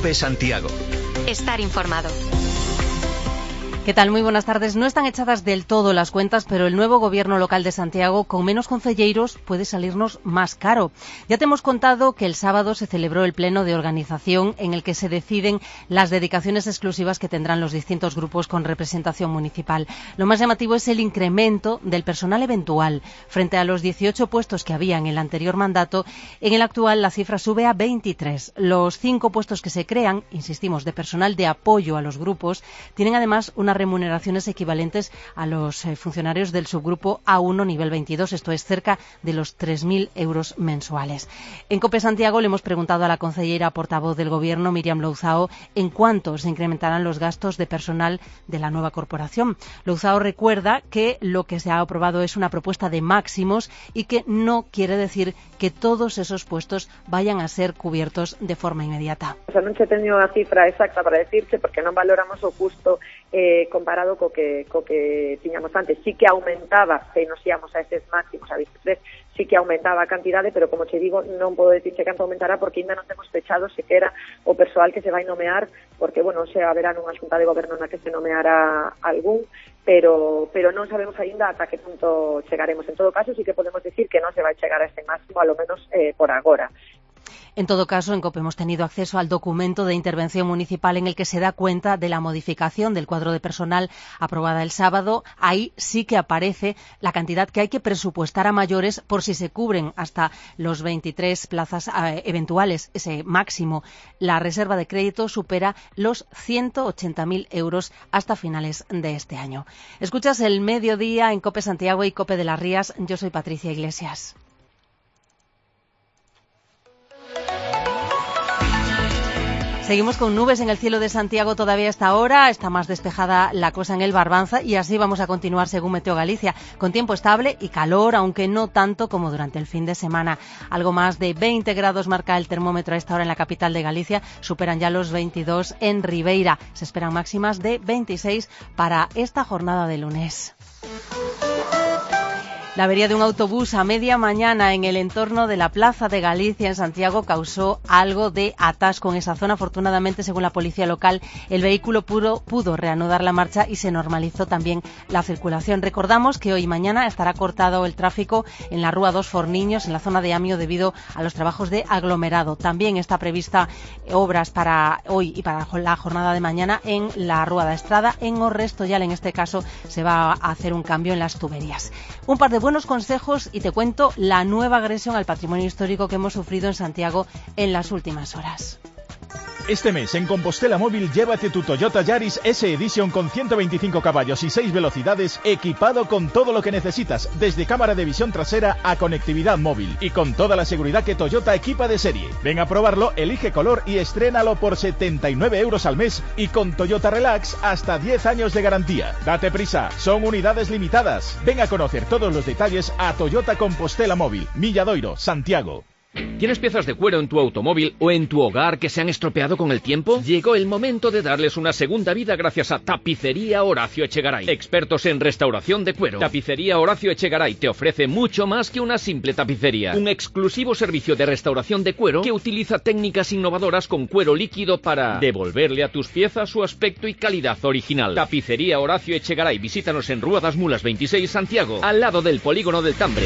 COPE Santiago. Estar informado. ¿Qué tal? Muy buenas tardes. No están echadas del todo las cuentas, pero el nuevo gobierno local de Santiago, con menos concelleiros, puede salirnos más caro. Ya te hemos contado que el sábado se celebró el pleno de organización en el que se deciden las dedicaciones exclusivas que tendrán los distintos grupos con representación municipal. Lo más llamativo es el incremento del personal eventual. Frente a los 18 puestos que había en el anterior mandato, en el actual la cifra sube a 23. Los 5 puestos que se crean, insistimos, de personal de apoyo a los grupos, tienen además unas remuneraciones equivalentes a los funcionarios del subgrupo A1 nivel 22, esto es cerca de los 3.000 euros mensuales. En COPE Santiago le hemos preguntado a la concejera portavoz del Gobierno, Míriam Louzao, en cuánto se incrementarán los gastos de personal de la nueva corporación. Louzao recuerda que lo que se ha aprobado es una propuesta de máximos y que no quiere decir que todos esos puestos vayan a ser cubiertos de forma inmediata. Non che teño a cifra exacta para decirche porque non valoramos o custo comparado co que tiñamos antes. Sí que aumentaba, se nos íamos a eses máximos a 23, sí que aumentaba a cantidade, pero como che digo, non podo dicirche canto aumentará porque ainda non temos fechado sequera o persoal que se vai nomear, porque, bueno, se haberá nunha xunta de goberno na que se nomeará algún, pero non sabemos aínda ata que punto chegaremos. En todo caso, sí que podemos decir que non se vai chegar a este máximo, a lo menos por agora. En todo caso, en COPE hemos tenido acceso al documento de intervención municipal en el que se da cuenta de la modificación del cuadro de personal aprobada el sábado. Ahí sí que aparece la cantidad que hay que presupuestar a mayores por si se cubren hasta los 23 plazas eventuales, ese máximo. La reserva de crédito supera los 180.000 euros hasta finales de este año. Escuchas el mediodía en COPE Santiago y COPE de las Rías. Yo soy Patricia Iglesias. Seguimos con nubes en el cielo de Santiago todavía a esta hora. Está más despejada la cosa en el Barbanza y así vamos a continuar según Meteo Galicia, con tiempo estable y calor, aunque no tanto como durante el fin de semana. Algo más de 20 grados marca el termómetro a esta hora en la capital de Galicia. Superan ya los 22 en Ribeira. Se esperan máximas de 26 para esta jornada de lunes. La avería de un autobús a media mañana en el entorno de la Plaza de Galicia en Santiago causó algo de atasco en esa zona. Afortunadamente, según la policía local, el vehículo pudo reanudar la marcha y se normalizó también la circulación. Recordamos que hoy y mañana estará cortado el tráfico en la Rúa dos Forniños, en la zona de Amio, debido a los trabajos de aglomerado. También está prevista obras para hoy y para la jornada de mañana en la Rúa da Estrada. En Orrestollal, en este caso, se va a hacer un cambio en las tuberías. Un par de buenos consejos y te cuento la nueva agresión al patrimonio histórico que hemos sufrido en Santiago en las últimas horas. Este mes en Compostela Móvil llévate tu Toyota Yaris S Edition con 125 caballos y 6 velocidades, equipado con todo lo que necesitas, desde cámara de visión trasera a conectividad móvil y con toda la seguridad que Toyota equipa de serie. Ven a probarlo, elige color y estrénalo por 79 euros al mes y con Toyota Relax hasta 10 años de garantía. Date prisa, son unidades limitadas. Ven a conocer todos los detalles a Toyota Compostela Móvil, Milladoiro, Santiago. ¿Tienes piezas de cuero en tu automóvil o en tu hogar que se han estropeado con el tiempo? Llegó el momento de darles una segunda vida gracias a Tapicería Horacio Echegaray, expertos en restauración de cuero. Tapicería Horacio Echegaray te ofrece mucho más que una simple tapicería. Un exclusivo servicio de restauración de cuero que utiliza técnicas innovadoras con cuero líquido para devolverle a tus piezas su aspecto y calidad original. Tapicería Horacio Echegaray. Visítanos en Rúa das Mulas 26, Santiago, al lado del Polígono del Tambre.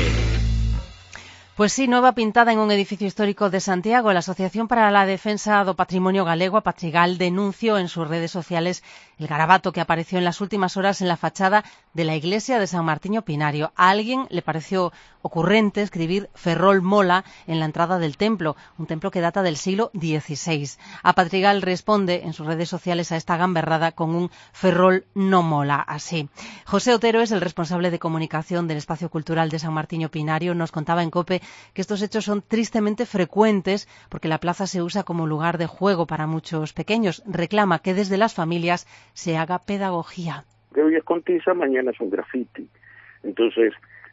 Pues sí, nueva pintada en un edificio histórico de Santiago. La Asociación para la Defensa do Patrimonio Galego, a Patrigal, denunció en sus redes sociales el garabato que apareció en las últimas horas en la fachada de la iglesia de San Martiño Pinario. A alguien le pareció ocurrente escribir Ferrol mola en la entrada del templo, un templo que data del siglo XVI. A Patrigal responde en sus redes sociales a esta gamberrada con un Ferrol no mola, así. José Otero es el responsable de comunicación del Espacio Cultural de San Martiño Pinario. Nos contaba en COPE que estos hechos son tristemente frecuentes porque la plaza se usa como lugar de juego para muchos pequeños. Reclama que desde las familias se haga pedagogía. Que hoy es con tiza, mañana es un grafiti. Entonces,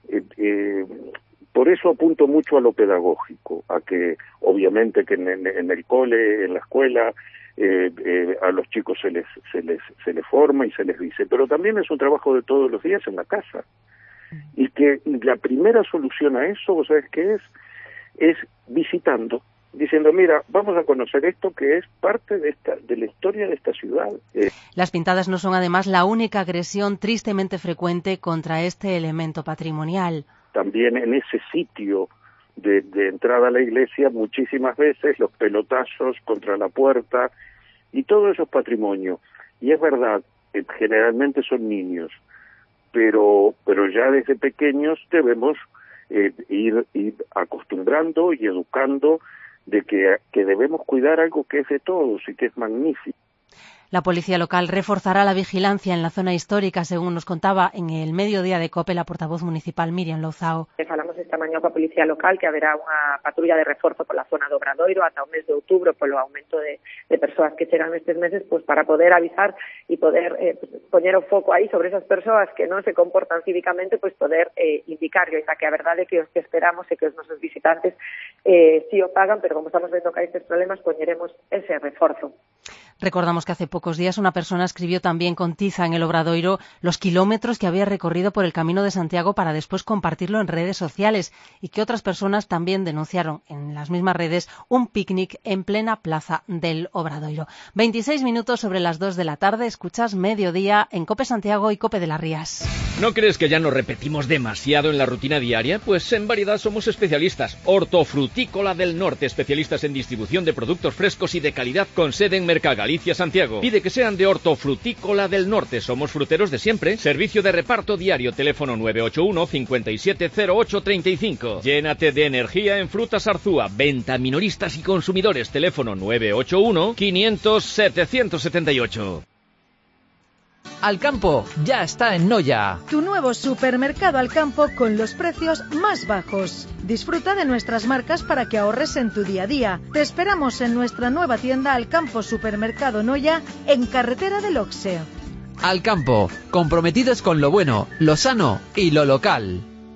por eso apunto mucho a lo pedagógico, a que obviamente que en el cole, en la escuela, a los chicos se les forma y se les dice, pero también es un trabajo de todos los días en la casa. Y que la primera solución a eso, ¿sabes qué es? Es visitando, diciendo, mira, vamos a conocer esto que es parte de la historia de esta ciudad. Las pintadas no son además la única agresión tristemente frecuente contra este elemento patrimonial. También en ese sitio de entrada a la iglesia, muchísimas veces los pelotazos contra la puerta, y todo eso es patrimonio. Y es verdad, generalmente son niños, pero ya desde pequeños debemos ir acostumbrando y educando de que debemos cuidar algo que es de todos y que es magnífico. La policía local reforzará la vigilancia en la zona histórica, según nos contaba en el mediodía de COPE la portavoz municipal Miriam Louzao. Falamos esta mañá coa policía local que haberá unha patrulla de reforzo pola zona do Obradoiro ata o mes de outubro polo aumento de persoas que chegan nestes meses, pues para poder avisar e poder poñer o foco aí sobre esas persoas que non se comportan cívicamente, pues poder indicarlo, e que a verdade é que os que esperamos é que os nosos visitantes sí o pagan, pero como estamos vendo que hai estes problemas, poñeremos ese reforzo. Recordamos que hace pocos días una persona escribió también con tiza en el Obradoiro los kilómetros que había recorrido por el Camino de Santiago para después compartirlo en redes sociales, y que otras personas también denunciaron en las mismas redes un picnic en plena plaza del Obradoiro. 26 minutos sobre las 2 de la tarde, escuchas Mediodía en COPE Santiago y COPE de las Rías. ¿No crees que ya nos repetimos demasiado en la rutina diaria? Pues en variedad somos especialistas. Hortofrutícola del Norte, especialistas en distribución de productos frescos y de calidad con sede en Mercagalicia, Santiago. Pide que sean de Hortofrutícola del Norte. Somos fruteros de siempre. Servicio de reparto diario. Teléfono 981 570835. Llénate de energía en Frutas Arzúa. Venta a minoristas y consumidores. Teléfono 981 500 778. Alcampo ya está en Noya. Tu nuevo supermercado Alcampo con los precios más bajos. Disfruta de nuestras marcas para que ahorres en tu día a día. Te esperamos en nuestra nueva tienda Alcampo Supermercado Noya en carretera del Oxe. Alcampo, comprometidos con lo bueno, lo sano y lo local.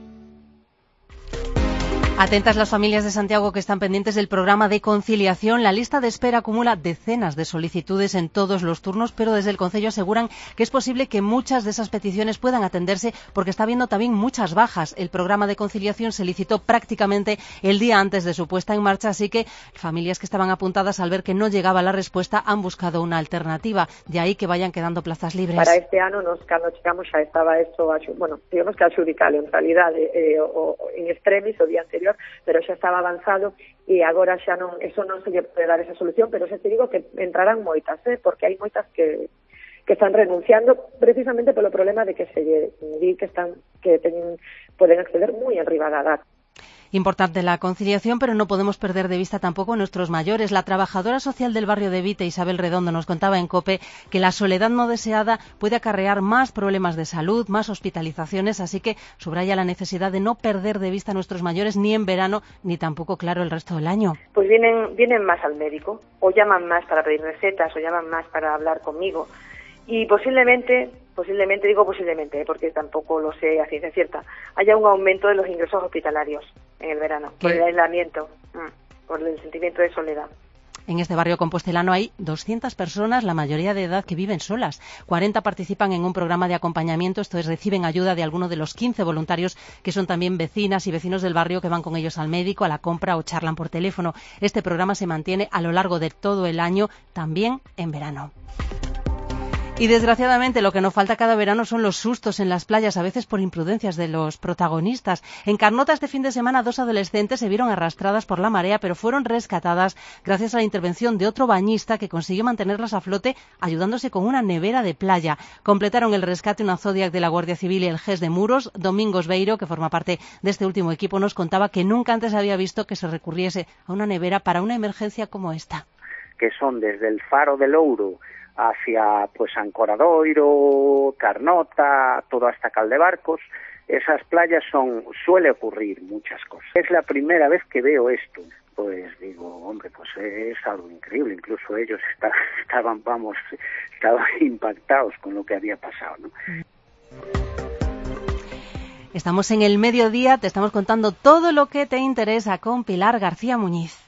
Atentas las familias de Santiago que están pendientes del programa de conciliación. La lista de espera acumula decenas de solicitudes en todos los turnos, pero desde el Concello aseguran que es posible que muchas de esas peticiones puedan atenderse porque está habiendo también muchas bajas. El programa de conciliación se licitó prácticamente el día antes de su puesta en marcha, así que familias que estaban apuntadas, al ver que no llegaba la respuesta, han buscado una alternativa. De ahí que vayan quedando plazas libres. Para este ano, cando chegamos xa estaba esto, digamos que adxudicado en realidade en extremis o día anterior, pero xa estaba avanzado e agora xa non, eso non se lle pode dar esa solución, pero xa te digo que entrarán moitas, porque hai moitas que están renunciando precisamente polo problema de que se lle di que poden acceder moi arriba da edad. Importante la conciliación, pero no podemos perder de vista tampoco a nuestros mayores. La trabajadora social del barrio de Vite, Isabel Redondo, nos contaba en COPE que la soledad no deseada puede acarrear más problemas de salud, más hospitalizaciones, así que subraya la necesidad de no perder de vista a nuestros mayores ni en verano ni tampoco, claro, el resto del año. Pues vienen más al médico, o llaman más para pedir recetas, o llaman más para hablar conmigo, y posiblemente, digo posiblemente, porque tampoco lo sé a ciencia cierta, haya un aumento de los ingresos hospitalarios en el verano, por el aislamiento, por el sentimiento de soledad. En este barrio compostelano hay 200 personas, la mayoría de edad, que viven solas. 40 participan en un programa de acompañamiento, esto es, reciben ayuda de alguno de los 15 voluntarios que son también vecinas y vecinos del barrio, que van con ellos al médico, a la compra o charlan por teléfono. Este programa se mantiene a lo largo de todo el año, también en verano. Y desgraciadamente lo que no falta cada verano son los sustos en las playas, a veces por imprudencias de los protagonistas. En Carnota este fin de semana 2 adolescentes se vieron arrastradas por la marea, pero fueron rescatadas gracias a la intervención de otro bañista que consiguió mantenerlas a flote ayudándose con una nevera de playa. Completaron el rescate una Zodiac de la Guardia Civil y el GES de Muros. Domingos Beiro, que forma parte de este último equipo, nos contaba que nunca antes había visto que se recurriese a una nevera para una emergencia como esta. Que son desde el Faro del Ouro hacia Ancoradoiro, Carnota, todo hasta Caldebarcos. Esas playas suele ocurrir muchas cosas. Es la primera vez que veo esto. Pues digo, hombre, pues es algo increíble. Incluso ellos estaban impactados con lo que había pasado, ¿no? Estamos en el mediodía, te estamos contando todo lo que te interesa con Pilar García Muñiz.